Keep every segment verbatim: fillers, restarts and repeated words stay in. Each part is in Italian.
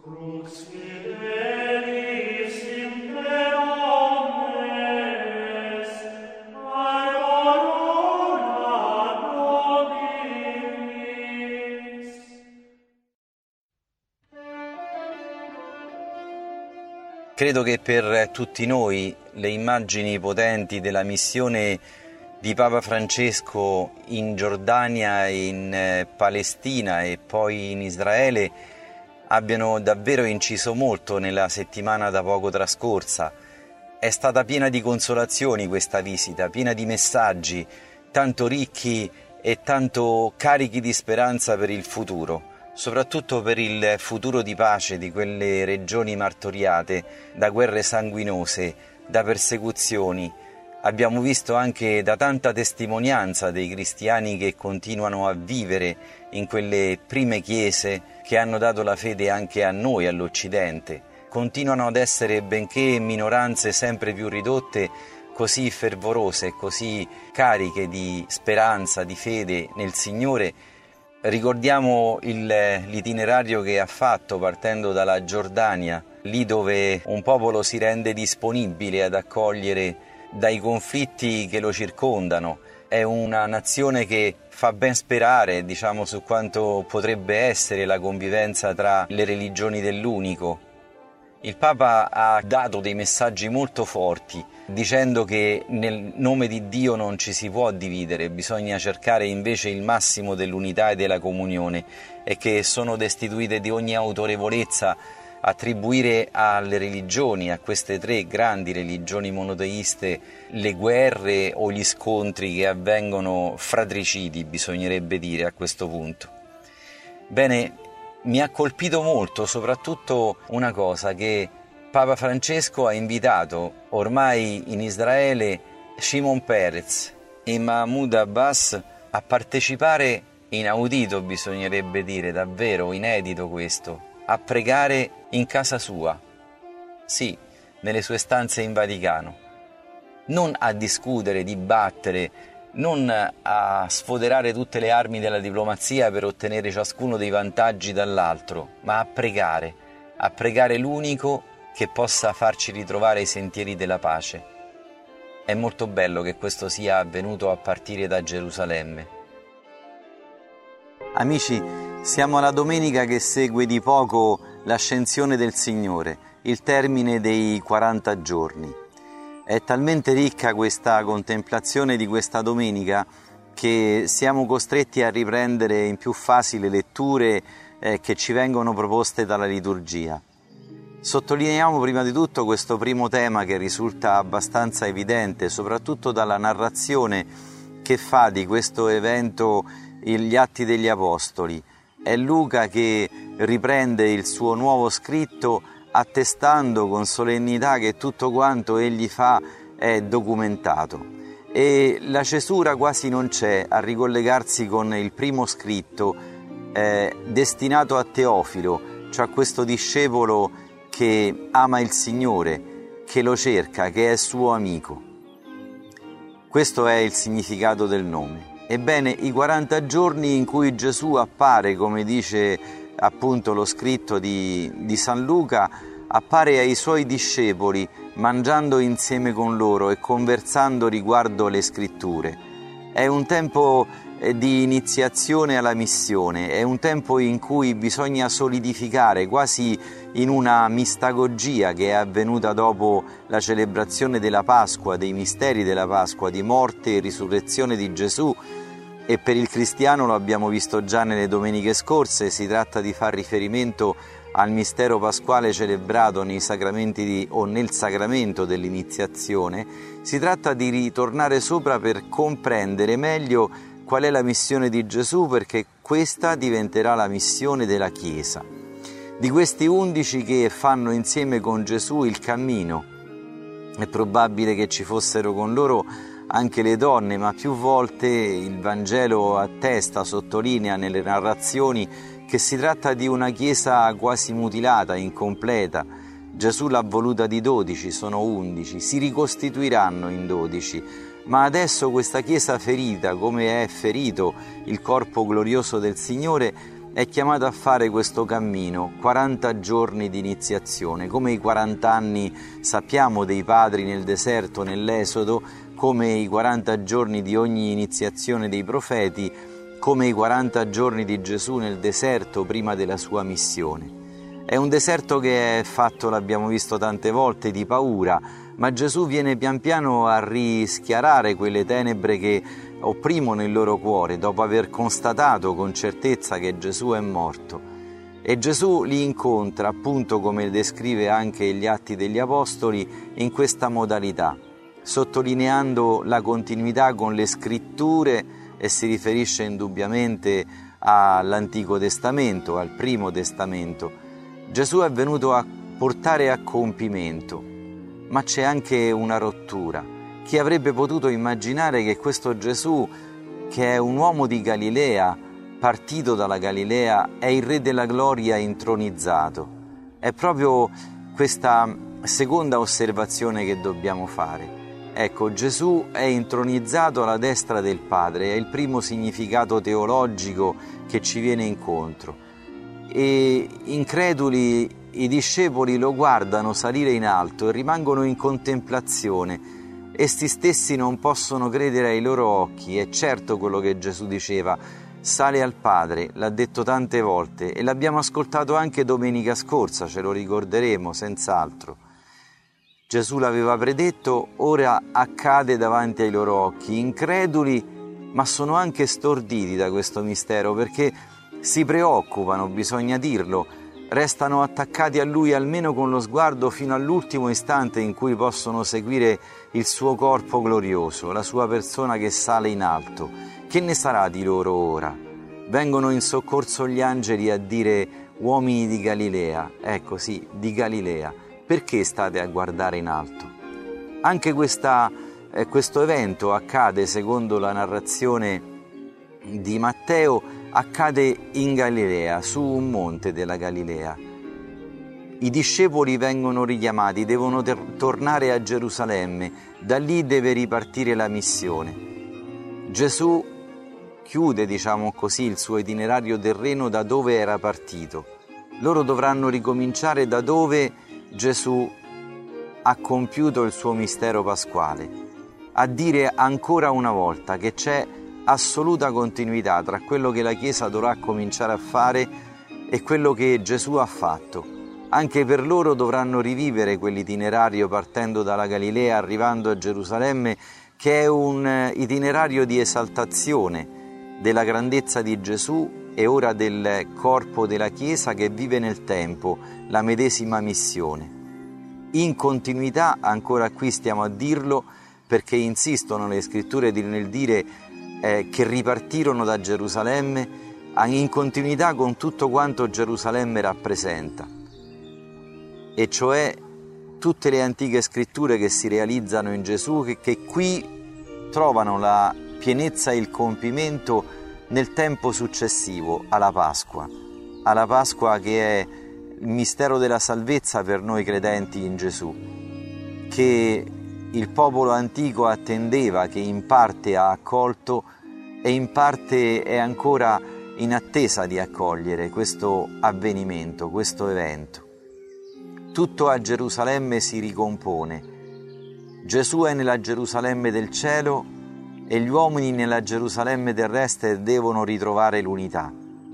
Credo che per tutti noi le immagini potenti della missione di Papa Francesco in Giordania, in Palestina e poi in Israele abbiano davvero inciso molto nella settimana da poco trascorsa. È stata piena di consolazioni questa visita, piena di messaggi, tanto ricchi e tanto carichi di speranza per il futuro. Soprattutto per il futuro di pace di quelle regioni martoriate da guerre sanguinose, da persecuzioni. Abbiamo visto anche da tanta testimonianza dei cristiani che continuano a vivere in quelle prime chiese che hanno dato la fede anche a noi, all'Occidente. Continuano ad essere, benché minoranze sempre più ridotte, così fervorose, così cariche di speranza, di fede nel Signore. Ricordiamo il, l'itinerario che ha fatto partendo dalla Giordania, lì dove un popolo si rende disponibile ad accogliere dai conflitti che lo circondano. È una nazione che fa ben sperare, diciamo, su quanto potrebbe essere la convivenza tra le religioni dell'unico. Il Papa ha dato dei messaggi molto forti, dicendo che nel nome di Dio non ci si può dividere, bisogna cercare invece il massimo dell'unità e della comunione, e che sono destituite di ogni autorevolezza attribuire alle religioni, a queste tre grandi religioni monoteiste, le guerre o gli scontri che avvengono, fratricidi bisognerebbe dire a questo punto. Bene, mi ha colpito molto soprattutto una cosa, che Papa Francesco ha invitato ormai in Israele Shimon Peres e Mahmoud Abbas a partecipare, inaudito bisognerebbe dire, davvero inedito questo, a pregare in casa sua, sì, nelle sue stanze in Vaticano, non a discutere, dibattere, non a sfoderare tutte le armi della diplomazia per ottenere ciascuno dei vantaggi dall'altro, ma a pregare, a pregare l'unico che possa farci ritrovare i sentieri della pace. È molto bello che questo sia avvenuto a partire da Gerusalemme. Amici, siamo alla domenica che segue di poco l'ascensione del Signore, il termine dei quaranta giorni. È talmente ricca questa contemplazione di questa domenica che siamo costretti a riprendere in più fasi le letture eh, che ci vengono proposte dalla liturgia. Sottolineiamo prima di tutto questo primo tema che risulta abbastanza evidente, soprattutto dalla narrazione che fa di questo evento gli Atti degli Apostoli. È Luca che riprende il suo nuovo scritto attestando con solennità che tutto quanto egli fa è documentato, e la cesura quasi non c'è a ricollegarsi con il primo scritto eh, destinato a Teofilo, cioè questo discepolo che ama il Signore, che lo cerca, che è suo amico. Questo è il significato del nome. Ebbene, i quaranta giorni in cui Gesù appare, come dice appunto lo scritto di, di San Luca, appare ai suoi discepoli mangiando insieme con loro e conversando riguardo le scritture. È un tempo di iniziazione alla missione, è un tempo in cui bisogna solidificare, quasi in una mistagogia che è avvenuta dopo la celebrazione della Pasqua, dei misteri della Pasqua, di morte e risurrezione di Gesù. E per il cristiano, lo abbiamo visto già nelle domeniche scorse, si tratta di far riferimento al mistero pasquale celebrato nei sacramenti di, o nel sacramento dell'iniziazione. Si tratta di ritornare sopra per comprendere meglio qual è la missione di Gesù, perché questa diventerà la missione della Chiesa. Di questi undici che fanno insieme con Gesù il cammino, è probabile che ci fossero con loro anche le donne, ma più volte il Vangelo attesta, sottolinea nelle narrazioni che si tratta di una Chiesa quasi mutilata, incompleta. Gesù l'ha voluta di dodici, sono undici, si ricostituiranno in dodici, ma adesso questa Chiesa ferita, come è ferito il corpo glorioso del Signore, è chiamato a fare questo cammino, quaranta giorni di iniziazione, come i quaranta anni sappiamo dei padri nel deserto, nell'Esodo, come i quaranta giorni di ogni iniziazione dei profeti, come i quaranta giorni di Gesù nel deserto prima della sua missione. È un deserto che è fatto, l'abbiamo visto tante volte, di paura, ma Gesù viene pian piano a rischiarare quelle tenebre che opprimono il loro cuore dopo aver constatato con certezza che Gesù è morto. E Gesù li incontra, appunto come descrive anche gli Atti degli Apostoli, in questa modalità, sottolineando la continuità con le Scritture, e si riferisce indubbiamente all'Antico Testamento, al Primo Testamento. Gesù è venuto a portare a compimento, ma c'è anche una rottura. Chi avrebbe potuto immaginare che questo Gesù, che è un uomo di Galilea, partito dalla Galilea, è il Re della Gloria intronizzato? È proprio questa seconda osservazione che dobbiamo fare. Ecco, Gesù è intronizzato alla destra del Padre, è il primo significato teologico che ci viene incontro. E increduli i discepoli lo guardano salire in alto e rimangono in contemplazione. Essi stessi non possono credere ai loro occhi. È certo quello che Gesù diceva: sale al Padre, l'ha detto tante volte e l'abbiamo ascoltato anche domenica scorsa, ce lo ricorderemo senz'altro. Gesù l'aveva predetto, ora accade davanti ai loro occhi, increduli, ma sono anche storditi da questo mistero, perché si preoccupano, bisogna dirlo, restano attaccati a Lui almeno con lo sguardo fino all'ultimo istante in cui possono seguire il suo corpo glorioso, la sua persona che sale in alto. Che ne sarà di loro ora? Vengono in soccorso gli angeli a dire: uomini di Galilea, ecco sì, di Galilea, perché state a guardare in alto? Anche questa, eh, questo evento accade, secondo la narrazione di Matteo, accade in Galilea, su un monte della Galilea. I discepoli vengono richiamati, devono ter- tornare a Gerusalemme, da lì deve ripartire la missione. Gesù chiude, diciamo così, il suo itinerario terreno da dove era partito. Loro dovranno ricominciare da dove Gesù ha compiuto il suo mistero pasquale, a dire ancora una volta che c'è assoluta continuità tra quello che la Chiesa dovrà cominciare a fare e quello che Gesù ha fatto. Anche per loro dovranno rivivere quell'itinerario partendo dalla Galilea, arrivando a Gerusalemme, che è un itinerario di esaltazione della grandezza di Gesù e ora del corpo della Chiesa che vive nel tempo la medesima missione. In continuità, ancora qui stiamo a dirlo, perché insistono le Scritture nel dire eh, che ripartirono da Gerusalemme, in continuità con tutto quanto Gerusalemme rappresenta, e cioè tutte le antiche Scritture che si realizzano in Gesù, che, che qui trovano la pienezza e il compimento nel tempo successivo alla Pasqua, alla Pasqua che è il mistero della salvezza per noi credenti in Gesù, che il popolo antico attendeva, che in parte ha accolto e in parte è ancora in attesa di accogliere questo avvenimento, questo evento. Tutto a Gerusalemme si ricompone. Gesù è nella Gerusalemme del cielo e gli uomini nella Gerusalemme terrestre devono ritrovare l'unità.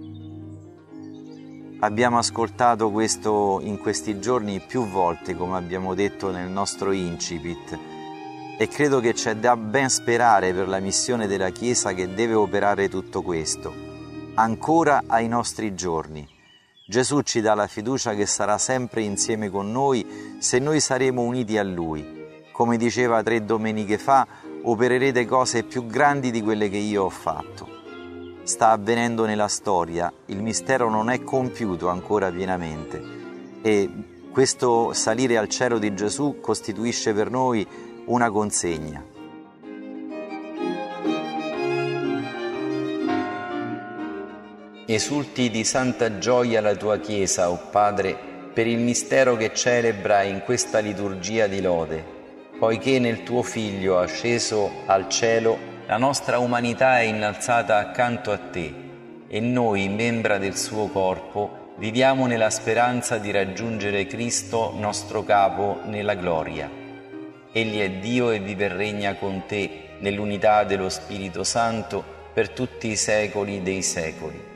Abbiamo ascoltato questo in questi giorni più volte, come abbiamo detto nel nostro incipit, e credo che c'è da ben sperare per la missione della Chiesa che deve operare tutto questo, ancora ai nostri giorni. Gesù ci dà la fiducia che sarà sempre insieme con noi se noi saremo uniti a Lui. Come diceva tre domeniche fa, opererete cose più grandi di quelle che io ho fatto. Sta avvenendo nella storia, il mistero non è compiuto ancora pienamente e questo salire al cielo di Gesù costituisce per noi una consegna. Esulti di santa gioia la tua Chiesa, o Padre, per il mistero che celebra in questa liturgia di lode, poiché nel tuo Figlio asceso al cielo la nostra umanità è innalzata accanto a te, e noi, membra del suo corpo, viviamo nella speranza di raggiungere Cristo, nostro Capo, nella gloria. Egli è Dio e vive e regna con te nell'unità dello Spirito Santo per tutti i secoli dei secoli.